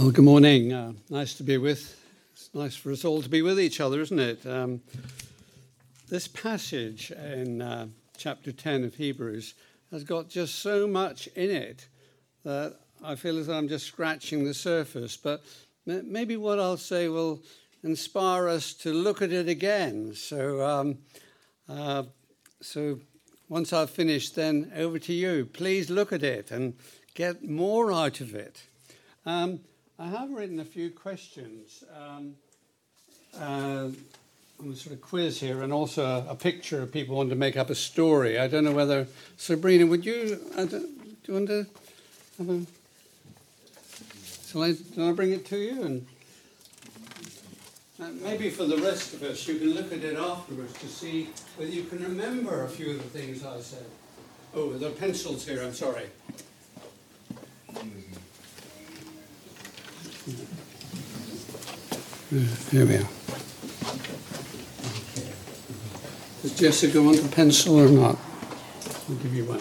Well, good morning. Nice to be with. It's nice for us all to be with each other, isn't it? This passage in chapter 10 of Hebrews has got just so much in it that I feel as though I'm just scratching the surface. But maybe what I'll say will inspire us to look at it again. So once I've finished, then over to you. Please look at it and get more out of it. I have written a few questions on a sort of quiz here, and also a picture of people wanting to make up a story. I don't know whether, Sabrina, would you, do you want to have a, shall I bring it to you? And maybe for the rest of us, you can look at it afterwards to see whether you can remember a few of the things I said. Oh, there are pencils here, I'm sorry. Here we are. Does Jessica want a pencil or not? I'll give you one.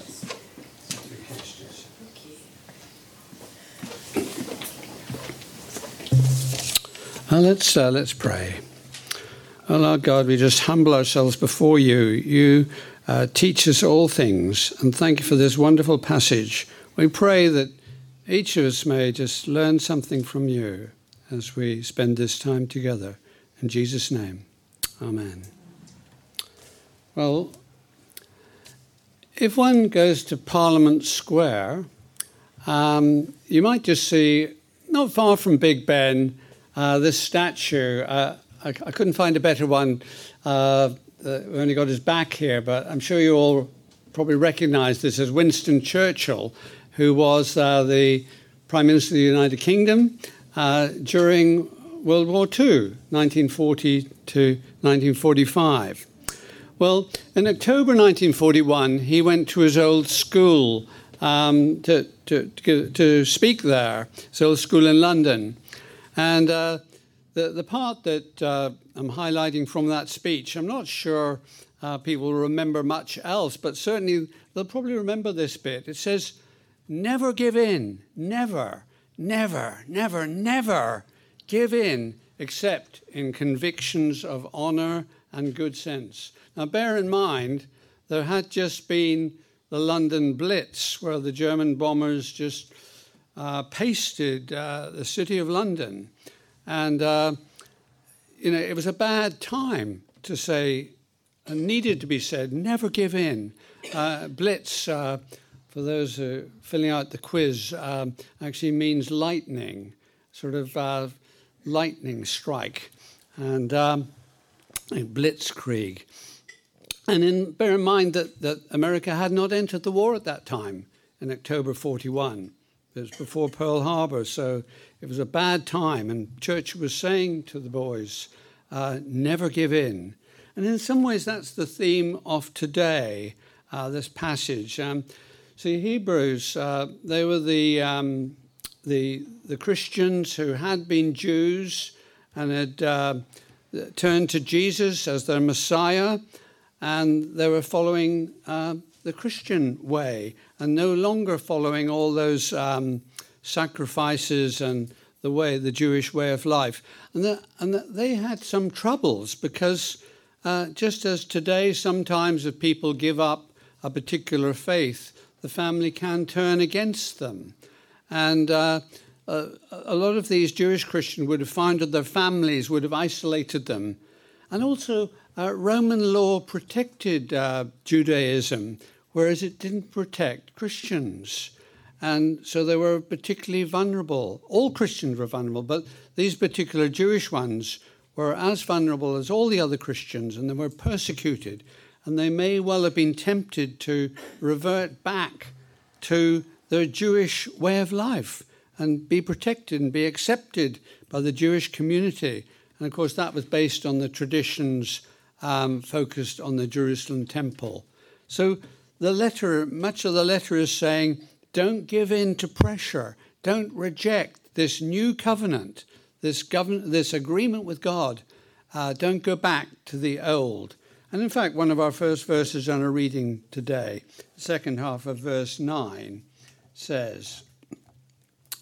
Let's pray. Oh, Lord God, we just humble ourselves before you. You teach us all things, and thank you for this wonderful passage. We pray that each of us may just learn something from you as we spend this time together. In Jesus' name, amen. Well, if one goes to Parliament Square, you might just see, not far from Big Ben, this statue. I couldn't find a better one. We only got his back here, but I'm sure you all probably recognise this as Winston Churchill, who was the Prime Minister of the United Kingdom during World War II, 1940 to 1945. Well, in October 1941, he went to his old school to speak there, his old school in London. And the part that I'm highlighting from that speech, I'm not sure people remember much else, but certainly they'll probably remember this bit. It says, "Never give in, never, never, never, never give in except in convictions of honour and good sense." Now bear in mind, there had just been the London Blitz, where the German bombers just pasted the city of London. And, it was a bad time to say, and needed to be said, never give in. Blitz, for those who are filling out the quiz, actually means lightning, sort of lightning strike, and blitzkrieg. And bear in mind that America had not entered the war at that time, in October 41. It was before Pearl Harbor, so it was a bad time. And Churchill was saying to the boys, never give in. And in some ways, that's the theme of today, this passage. See, Hebrews, they were the Christians who had been Jews and had turned to Jesus as their Messiah, and they were following the Christian way and no longer following all those sacrifices and the Jewish way of life. And they had some troubles because just as today, sometimes if people give up a particular faith, the family can turn against them. And a lot of these Jewish Christians would have found that their families would have isolated them. And also, Roman law protected Judaism, whereas it didn't protect Christians. And so they were particularly vulnerable. All Christians were vulnerable, but these particular Jewish ones were as vulnerable as all the other Christians, and they were persecuted. And they may well have been tempted to revert back to their Jewish way of life and be protected and be accepted by the Jewish community. And of course, that was based on the traditions focused on the Jerusalem temple. So much of the letter is saying, don't give in to pressure. Don't reject this new covenant, this agreement with God. Don't go back to the old. And in fact, one of our first verses on our reading today, the second half of verse 9, says,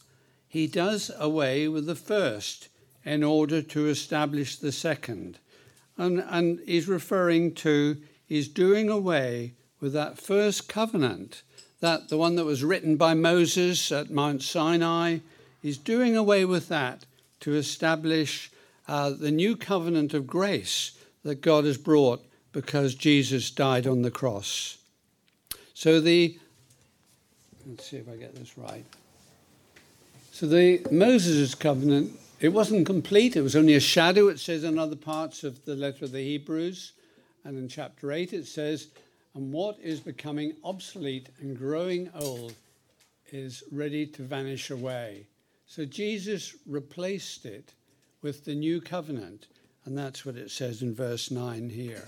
he does away with the first in order to establish the second. And he's referring to, he's doing away with that first covenant, that the one that was written by Moses at Mount Sinai. He's doing away with that to establish the new covenant of grace that God has brought because Jesus died on the cross. So let's see if I get this right. So the Moses' covenant, it wasn't complete. It was only a shadow, it says in other parts of the letter of the Hebrews. And in chapter 8 it says, and what is becoming obsolete and growing old is ready to vanish away. So Jesus replaced it with the new covenant. And that's what it says in verse 9 here.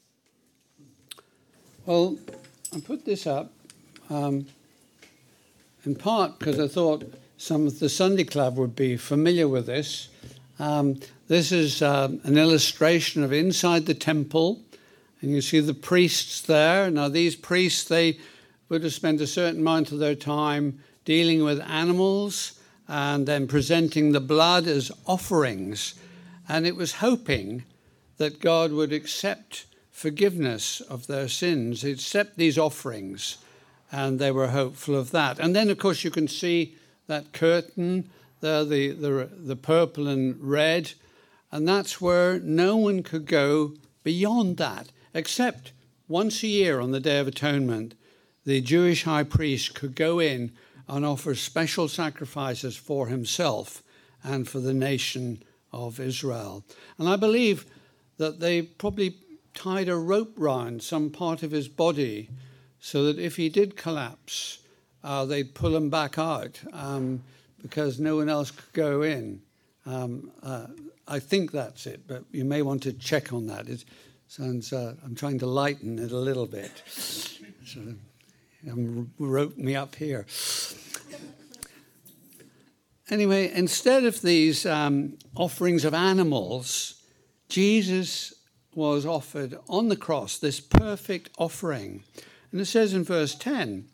Well, I put this up in part because I thought some of the Sunday Club would be familiar with this. This is an illustration of inside the temple, and you see the priests there. Now, these priests, they would have spent a certain amount of their time dealing with animals and then presenting the blood as offerings. And it was hoping that God would accept forgiveness of their sins, accept these offerings, and they were hopeful of that. And then, of course, you can see that curtain there, the purple and red, and that's where no one could go beyond that, except once a year on the Day of Atonement, the Jewish high priest could go in and offer special sacrifices for himself and for the nation of Israel. And I believe that they probably tied a rope round some part of his body so that if he did collapse, they'd pull him back out because no one else could go in. I think that's it, but you may want to check on that. It sounds, I'm trying to lighten it a little bit. So, wrote me up here. Anyway, instead of these offerings of animals, Jesus was offered on the cross this perfect offering. And it says in verse 10,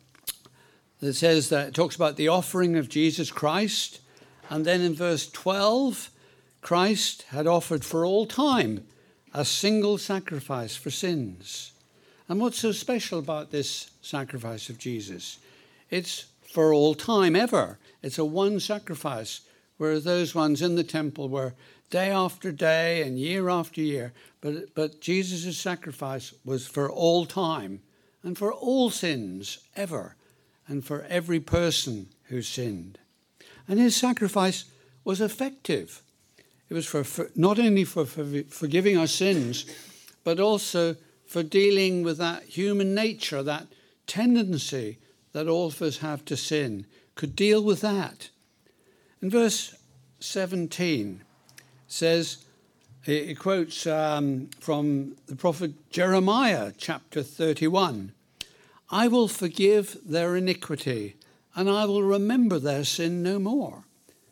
it says that it talks about the offering of Jesus Christ. And then in verse 12, Christ had offered for all time a single sacrifice for sins. And what's so special about this sacrifice of Jesus? It's for all time, ever. It's a one sacrifice, whereas those ones in the temple were day after day and year after year. But Jesus' sacrifice was for all time and for all sins, ever, and for every person who sinned. And his sacrifice was effective. It was for not only for forgiving our sins, but also for dealing with that human nature, that tendency that all of us have to sin, could deal with that. In verse 17, says, it quotes from the prophet Jeremiah, chapter 31, I will forgive their iniquity, and I will remember their sin no more.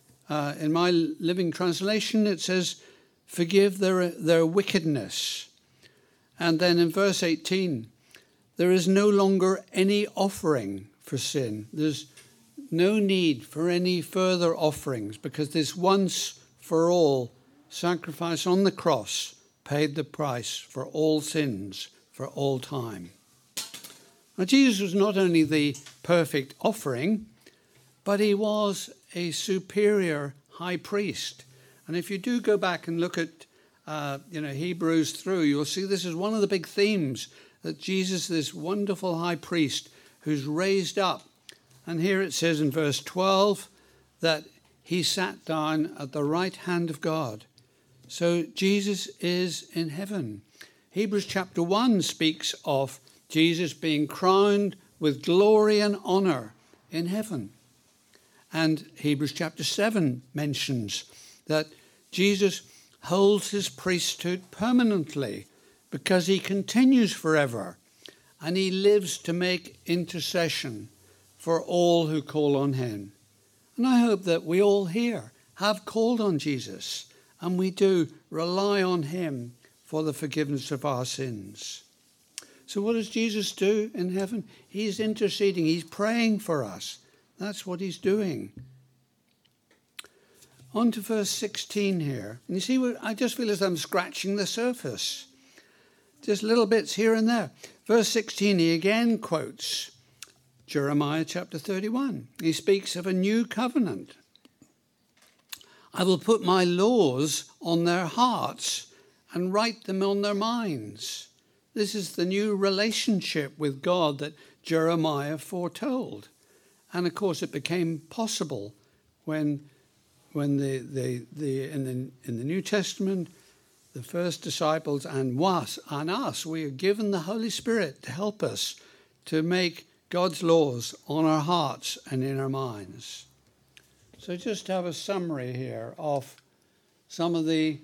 In my Living Translation, it says, forgive their wickedness. And then in verse 18, there is no longer any offering for sin. There's no need for any further offerings because this once for all sacrifice on the cross paid the price for all sins for all time. Now, Jesus was not only the perfect offering, but he was a superior high priest. And if you do go back and look at Hebrews through, you'll see this is one of the big themes, that Jesus, this wonderful high priest who's raised up. And here it says in verse 12 that he sat down at the right hand of God. So Jesus is in heaven. Hebrews chapter 1 speaks of Jesus being crowned with glory and honor in heaven. And Hebrews chapter 7 mentions that Jesus holds his priesthood permanently because he continues forever and he lives to make intercession for all who call on him. And I hope that we all here have called on Jesus and we do rely on him for the forgiveness of our sins. So what does Jesus do in heaven? He's interceding. He's praying for us. That's what he's doing. On to verse 16 here. And you see, I just feel as though I'm scratching the surface. Just little bits here and there. Verse 16, he again quotes Jeremiah chapter 31. He speaks of a new covenant. I will put my laws on their hearts and write them on their minds. This is the new relationship with God that Jeremiah foretold. And of course it became possible when in the New Testament, the first disciples and us, we are given the Holy Spirit to help us to make God's laws on our hearts and in our minds. So just to have a summary here of some of the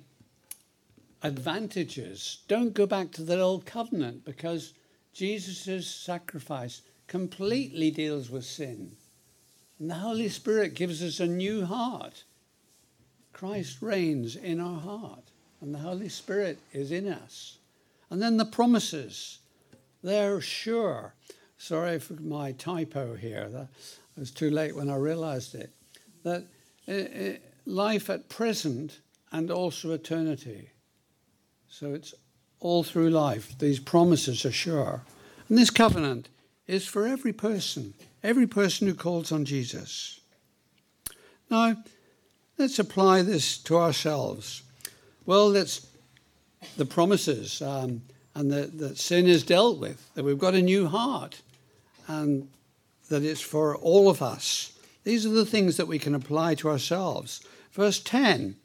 advantages. Don't go back to the old covenant, because Jesus' sacrifice completely deals with sin. And the Holy Spirit gives us a new heart. Christ reigns in our heart, and the Holy Spirit is in us. And then the promises, they're sure. Sorry for my typo here. That was too late when I realized it. That life at present and also eternity. So it's all through life. These promises are sure. And this covenant is for every person who calls on Jesus. Now, let's apply this to ourselves. Well, that's the promises and that sin is dealt with, that we've got a new heart, and that it's for all of us. These are the things that we can apply to ourselves. Verse 10,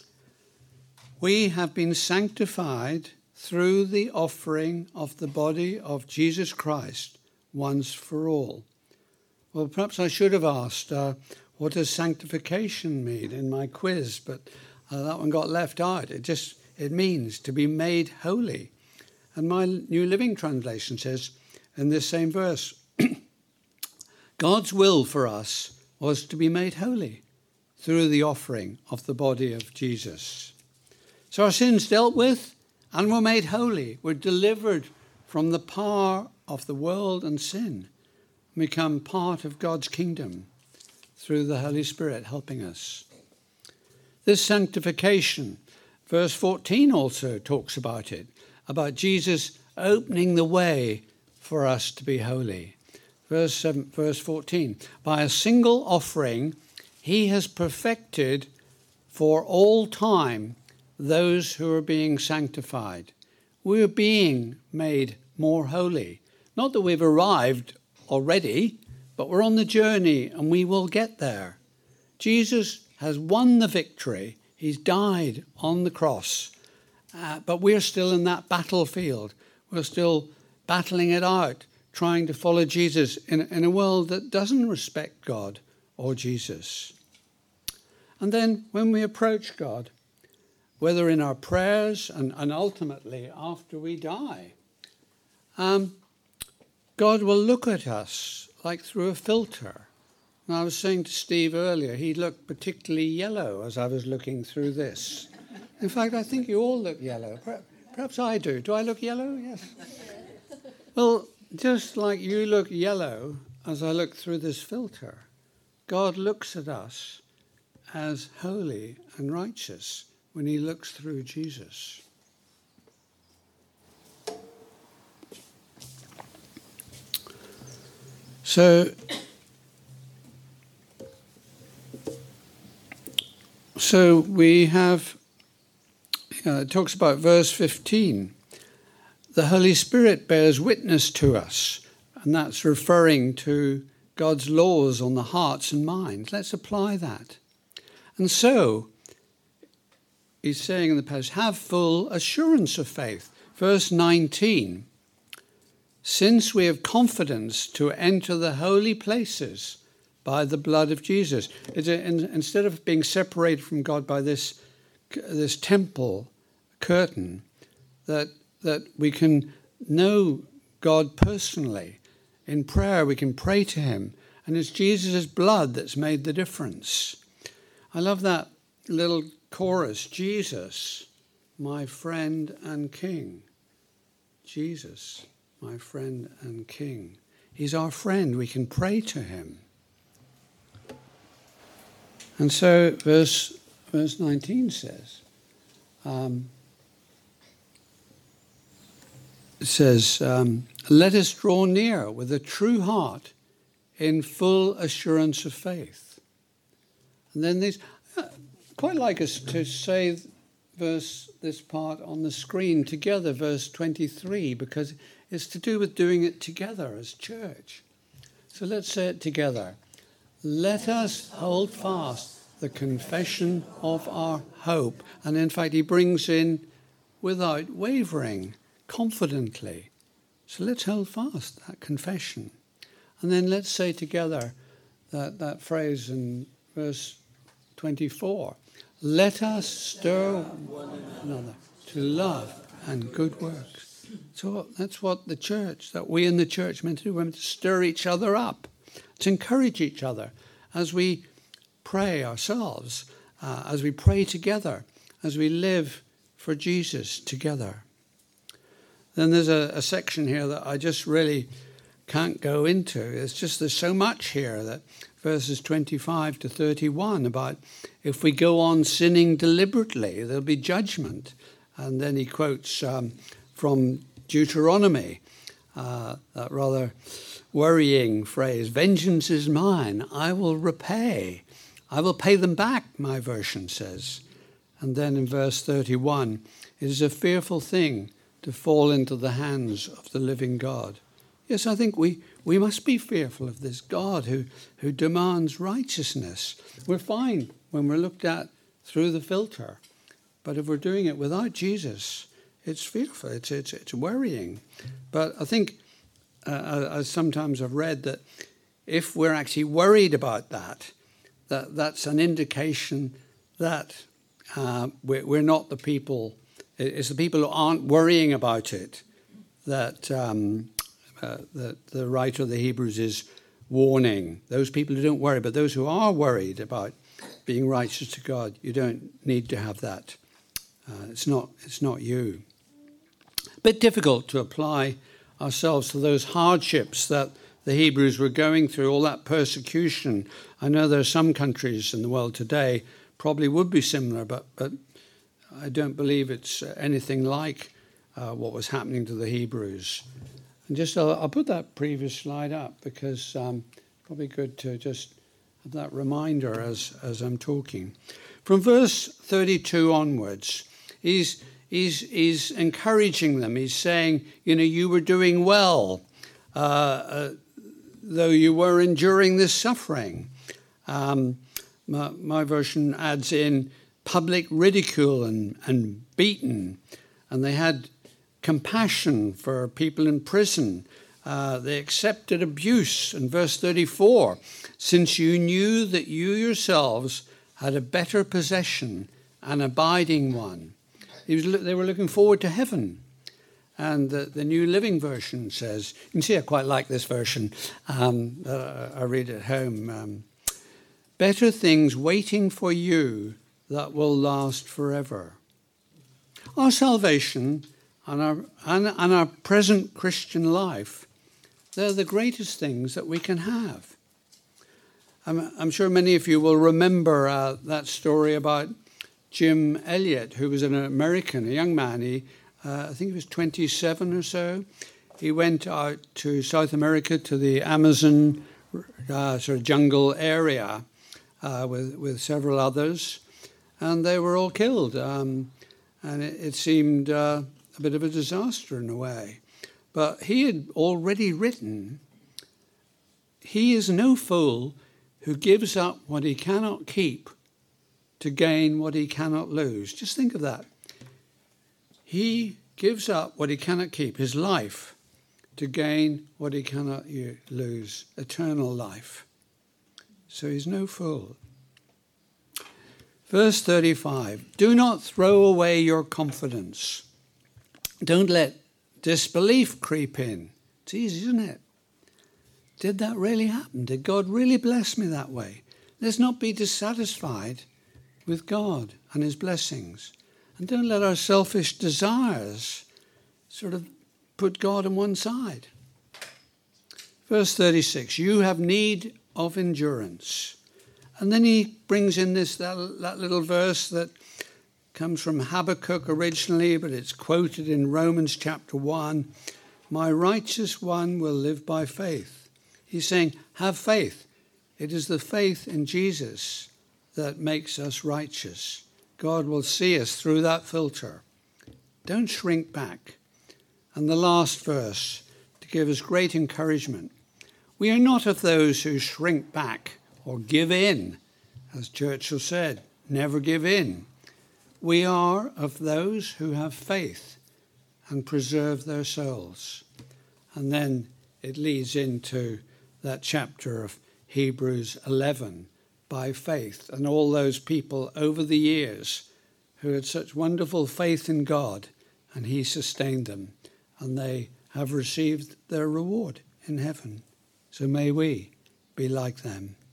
we have been sanctified through the offering of the body of Jesus Christ once for all. Well, perhaps I should have asked, what does sanctification mean in my quiz? But that one got left out. It means to be made holy. And my New Living Translation says in this same verse, God's will for us was to be made holy through the offering of the body of Jesus. So our sins dealt with and were made holy. We're delivered from the power of the world and sin. We become part of God's kingdom through the Holy Spirit helping us. This sanctification, verse 14 also talks about it, about Jesus opening the way for us to be holy. Verse 14, by a single offering, he has perfected for all time those who are being sanctified. We're being made more holy. Not that we've arrived already, but we're on the journey and we will get there. Jesus has won the victory. He's died on the cross. But we're still in that battlefield. We're still battling it out, trying to follow Jesus in a world that doesn't respect God or Jesus. And then when we approach God, whether in our prayers and ultimately after we die, God will look at us like through a filter. And I was saying to Steve earlier, he looked particularly yellow as I was looking through this. In fact, I think you all look yellow. Perhaps I do. Do I look yellow? Yes. Well, just like you look yellow as I look through this filter, God looks at us as holy and righteous when he looks through Jesus. So we have, it talks about verse 15. The Holy Spirit bears witness to us, and that's referring to God's laws on the hearts and minds. Let's apply that. And so, he's saying in the passage, have full assurance of faith. Verse 19, since we have confidence to enter the holy places by the blood of Jesus. Instead of being separated from God by this temple curtain, that we can know God personally. In prayer, we can pray to him. And it's Jesus' blood that's made the difference. I love that little chorus, Jesus, my friend and king. Jesus, my friend and king. He's our friend. We can pray to him. And so verse verse 19 says. It says, let us draw near with a true heart in full assurance of faith. And then these, quite like us to say this part on the screen together, verse 23, because it's to do with doing it together as church. So let's say it together. Let us hold fast the confession of our hope. And in fact, he brings in without wavering, confidently. So let's hold fast that confession. And then let's say together that phrase in verse 24. Let us stir one another to love and good works. So that's what the church, that we in the church are meant to do. We're meant to stir each other up, to encourage each other as we pray ourselves, as we pray together, as we live for Jesus together. Then there's a section here that I just really can't go into. There's so much here, that verses 25 to 31 about if we go on sinning deliberately, there'll be judgment. And then he quotes from Deuteronomy, that rather worrying phrase, vengeance is mine, I will repay. I will pay them back, my version says. And then in verse 31, it is a fearful thing to fall into the hands of the living God. Yes, I think we must be fearful of this God who demands righteousness. We're fine when we're looked at through the filter. But if we're doing it without Jesus, it's fearful, it's worrying. But I think, as sometimes I've read, that if we're actually worried about that's an indication that we're not the people. It's the people who aren't worrying about it that the writer of the Hebrews is warning. Those people who don't worry, but those who are worried about being righteous to God, you don't need to have that. It's not you. A bit difficult to apply ourselves to those hardships that the Hebrews were going through, all that persecution. I know there are some countries in the world today probably would be similar, but I don't believe it's anything like what was happening to the Hebrews. And just I'll put that previous slide up because probably good to just have that reminder as I'm talking. From verse 32 onwards, he's encouraging them. He's saying, you were doing well, though you were enduring this suffering. My version adds in public ridicule and beaten, and they had compassion for people in prison. They accepted abuse. In verse 34, since you knew that you yourselves had a better possession, an abiding one. They were looking forward to heaven. And the New Living Version says, you can see I quite like this version. I read at home. Better things waiting for you that will last forever. Our salvation and our present Christian life, they're the greatest things that we can have. I'm sure many of you will remember that story about Jim Elliot, who was an American, a young man. I think he was 27 or so. He went out to South America, to the Amazon sort of jungle area with several others, and they were all killed. And it seemed a bit of a disaster in a way. But he had already written, "He is no fool who gives up what he cannot keep to gain what he cannot lose." Just think of that. He gives up what he cannot keep, his life, to gain what he cannot lose, eternal life. So he's no fool. Verse 35, do not throw away your confidence. Don't let disbelief creep in. It's easy, isn't it? Did that really happen? Did God really bless me that way? Let's not be dissatisfied with God and his blessings. And don't let our selfish desires sort of put God on one side. Verse 36, you have need of endurance, And then he brings in that little verse that comes from Habakkuk originally, but it's quoted in Romans chapter 1. My righteous one will live by faith. He's saying, have faith. It is the faith in Jesus that makes us righteous. God will see us through that filter. Don't shrink back. And the last verse, to give us great encouragement. We are not of those who shrink back or give in. As Churchill said, never give in. We are of those who have faith and preserve their souls. And then it leads into that chapter of Hebrews 11, by faith, and all those people over the years who had such wonderful faith in God, and he sustained them, and they have received their reward in heaven. So may we be like them.